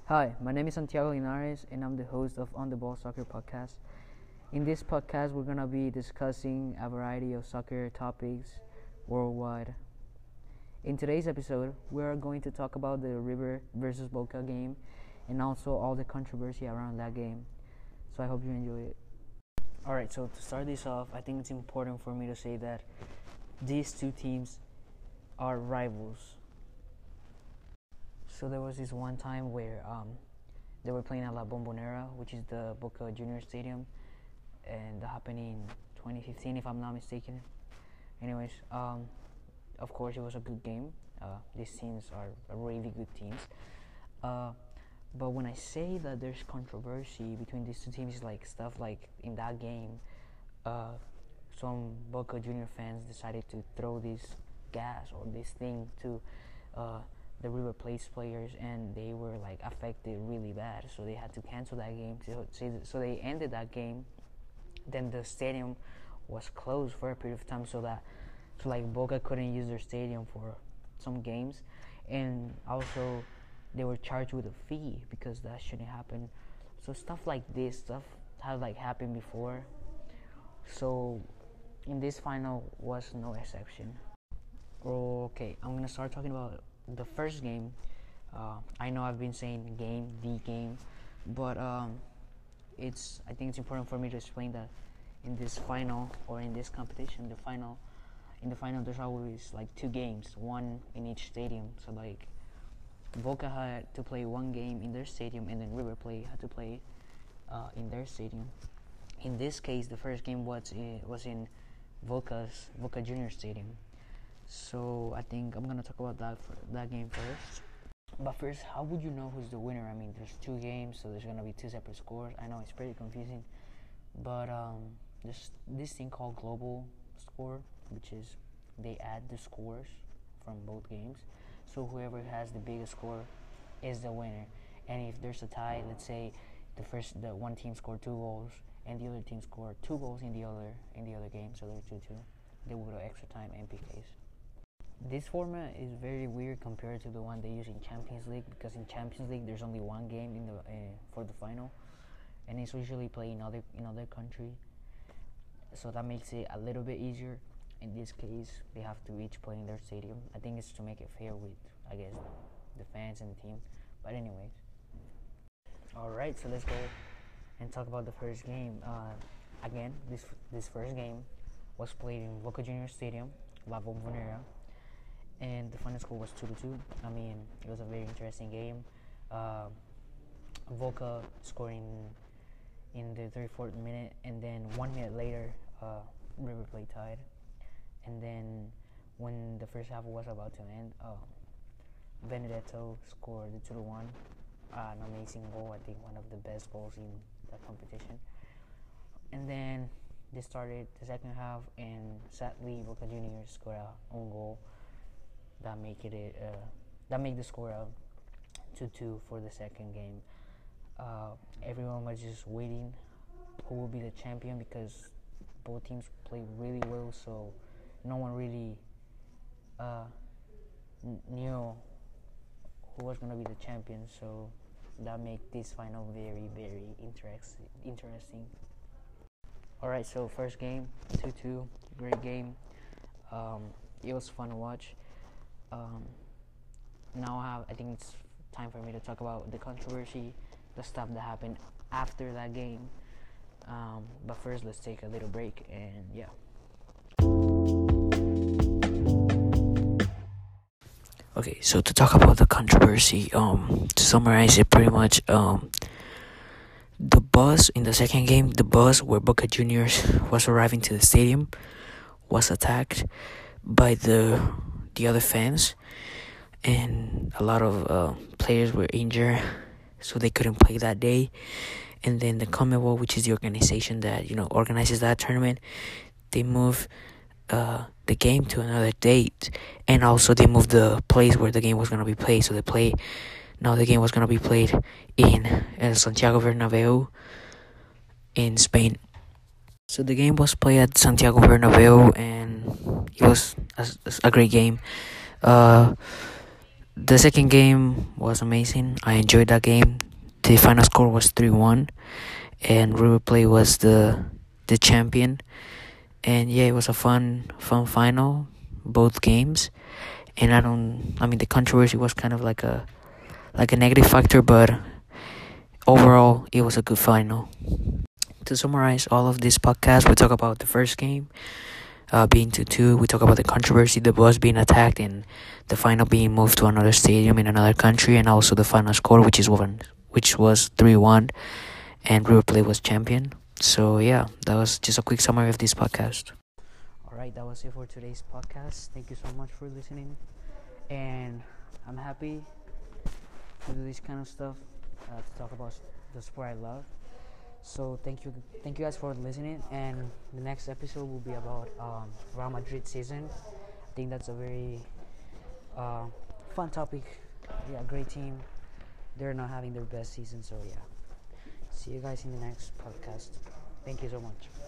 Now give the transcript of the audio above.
Hi, my name is Santiago Linares, and I'm the host of On the Ball Soccer Podcast. In this podcast, we're going to be discussing a variety of soccer topics worldwide. In today's episode, we are going to talk about the River versus Boca game and also all the controversy around that game. So I hope you enjoy it. Alright, so to start this off, I think it's important for me to say that these two teams are rivals. So there was this one time where they were playing at La Bombonera, which is the Boca Junior Stadium, and that happened in 2015, if I'm not mistaken. Anyways, of course, it was a good game. These teams are really good teams. But when I say that there's controversy between these two teams, like stuff like in that game, some Boca Junior fans decided to throw this gas or this thing to the River Plate players, and they were like affected really bad, so they had to cancel that game. So they ended that game. Then the stadium was closed for a period of time, so like Boca couldn't use their stadium for some games, and also they were charged with a fee because that shouldn't happen. So stuff like this had like happened before. So in this final was no exception. Okay, I'm gonna start talking about the first game. I know I've been saying the game, but I think it's important for me to explain that in this final or in this competition, in the final there's always like two games, one in each stadium. So like Boca had to play one game in their stadium, and then River Plate had to play in their stadium. In this case, the first game was in Boca Junior Stadium. So I think I'm gonna talk about that game first. But first, how would you know who's the winner? I mean, there's two games, so there's gonna be two separate scores. I know it's pretty confusing, but there's this thing called global score, which is they add the scores from both games. So whoever has the biggest score is the winner. And if there's a tie, let's say the one team scored 2 goals and the other team scored 2 goals in the other game, so they're 2-2. They will go to extra time and PKs. This format is very weird compared to the one they use in Champions League, because in Champions League there's only one game for the final, and it's usually played in other country, so that makes it a little bit easier. In this case, they have to each play in their stadium. I think it's to make it fair with, I guess, the fans and the team. But anyways, alright, so let's go and talk about the first game. Again, this first game was played in Boca Junior Stadium, La Bombonera, and the final score was 2-2. I mean, it was a very interesting game. Boca scoring in the 34th minute, and then 1 minute later, River Plate tied. And then when the first half was about to end, Benedetto scored the 2-1. An amazing goal, I think one of the best goals in that competition. And then they started the second half, and sadly Boca Juniors scored a own goal that made the score 2-2 for the second game. Everyone was just waiting who will be the champion, because both teams played really well, so no one really knew who was going to be the champion. So that made this final very, very interesting. Alright, so first game, 2-2, great game. It was fun to watch. Now I think it's time for me to talk about the controversy, the stuff that happened after that game. But first, let's take a little break, and yeah. Okay, so to talk about the controversy, to summarize it pretty much, the bus in the second game, the bus where Boca Juniors was arriving to the stadium, was attacked by the other fans, and a lot of players were injured, so they couldn't play that day. And then the CONMEBOL, which is the organization that organizes that tournament, they moved the game to another date, and also they moved the place where the game was gonna be played. So the game was gonna be played in Santiago Bernabeu in Spain. So the game was played at Santiago Bernabeu, and it was a great game. The second game was amazing. I enjoyed that game. The final score was 3-1, and River Plate was the champion. And yeah, it was a fun final, both games. And I mean, the controversy was kind of like a negative factor, but overall, it was a good final. To summarize all of this podcast, we talk about the first game being 2-2. We talk about the controversy, the bus being attacked, and the final being moved to another stadium in another country, and also the final score, which was 3-1, and River Plate was champion. So yeah, that was just a quick summary of this podcast. Alright, that was it for today's podcast. Thank you so much for listening, and I'm happy to do this kind of stuff, to talk about the sport I love. So thank you guys for listening, and the next episode will be about Real Madrid season. I think that's a very fun topic. Yeah, great team. They're not having their best season, so yeah. See you guys in the next podcast. Thank you so much.